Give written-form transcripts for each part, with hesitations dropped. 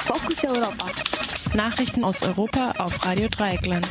Fokus Europa. Nachrichten aus Europa auf Radio Dreieckland.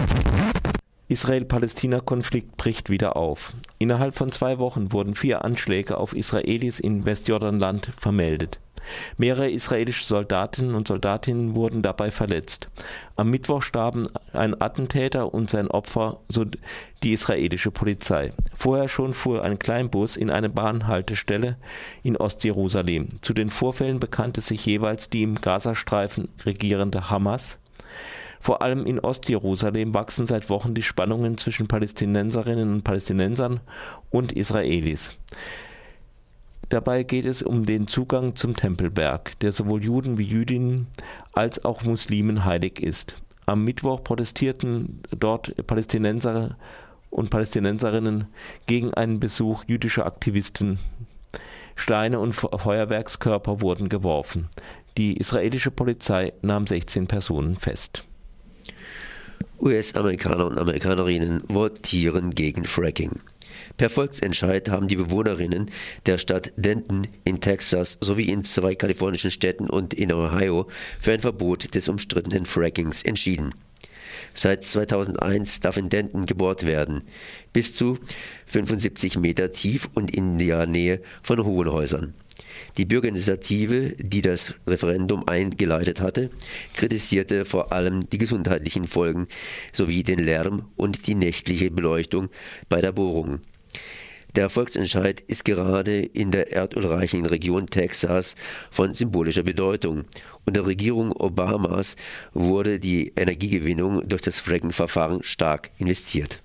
Israel-Palästina-Konflikt bricht wieder auf. Innerhalb von 2 Wochen wurden 4 Anschläge auf Israelis in Westjordanland vermeldet. Mehrere israelische Soldatinnen und Soldatinnen wurden dabei verletzt. Am Mittwoch starben ein Attentäter und sein Opfer, so die israelische Polizei. Vorher schon fuhr ein Kleinbus in eine Bahnhaltestelle in Ostjerusalem. Zu den Vorfällen bekannte sich jeweils die im Gazastreifen regierende Hamas. Vor allem in Ostjerusalem wachsen seit Wochen die Spannungen zwischen Palästinenserinnen und Palästinensern und Israelis. Dabei geht es um den Zugang zum Tempelberg, der sowohl Juden wie Jüdinnen als auch Muslimen heilig ist. Am Mittwoch protestierten dort Palästinenser und Palästinenserinnen gegen einen Besuch jüdischer Aktivisten. Steine und Feuerwerkskörper wurden geworfen. Die israelische Polizei nahm 16 Personen fest. US-Amerikaner und Amerikanerinnen votieren gegen Fracking. Per Volksentscheid haben die Bewohnerinnen der Stadt Denton in Texas sowie in 2 kalifornischen Städten und in Ohio für ein Verbot des umstrittenen Frackings entschieden. Seit 2001 darf in Denton gebohrt werden, bis zu 75 Meter tief und in der Nähe von hohen Häusern. Die Bürgerinitiative, die das Referendum eingeleitet hatte, kritisierte vor allem die gesundheitlichen Folgen sowie den Lärm und die nächtliche Beleuchtung bei der Bohrung. Der Volksentscheid ist gerade in der erdölreichen Region Texas von symbolischer Bedeutung. Unter der Regierung Obamas wurde die Energiegewinnung durch das Fracking-Verfahren stark investiert.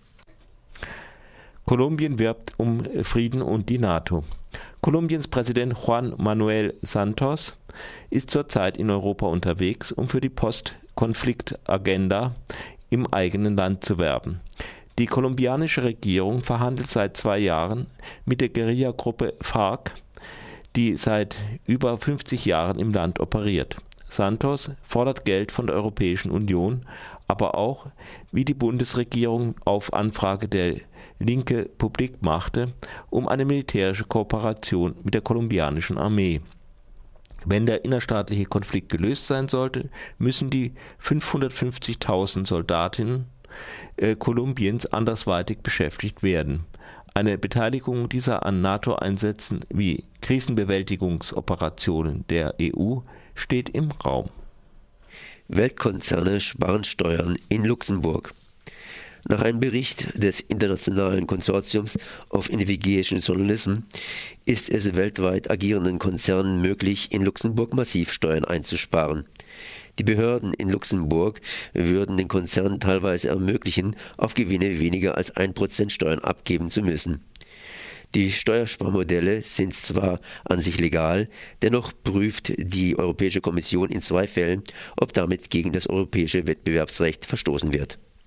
Kolumbien wirbt um Frieden und die NATO. Kolumbiens Präsident Juan Manuel Santos ist zurzeit in Europa unterwegs, um für die Post-Konflikt-Agenda im eigenen Land zu werben. Die kolumbianische Regierung verhandelt seit 2 Jahren mit der Guerillagruppe FARC, die seit über 50 Jahren im Land operiert. Santos fordert Geld von der Europäischen Union, aber auch, wie die Bundesregierung auf Anfrage der Linke publik machte, um eine militärische Kooperation mit der kolumbianischen Armee. Wenn der innerstaatliche Konflikt gelöst sein sollte, müssen die 550.000 Soldatinnen Kolumbiens andersweitig beschäftigt werden. Eine Beteiligung dieser an NATO-Einsätzen wie Krisenbewältigungsoperationen der EU steht im Raum. Weltkonzerne sparen Steuern in Luxemburg. Nach einem Bericht des internationalen Konsortiums of Navigation Journalism ist es weltweit agierenden Konzernen möglich, in Luxemburg massiv Steuern einzusparen. Die Behörden in Luxemburg würden den Konzernen teilweise ermöglichen, auf Gewinne weniger als 1% Steuern abgeben zu müssen. Die Steuersparmodelle sind zwar an sich legal, dennoch prüft die Europäische Kommission in 2 Fällen, ob damit gegen das europäische Wettbewerbsrecht verstoßen wird.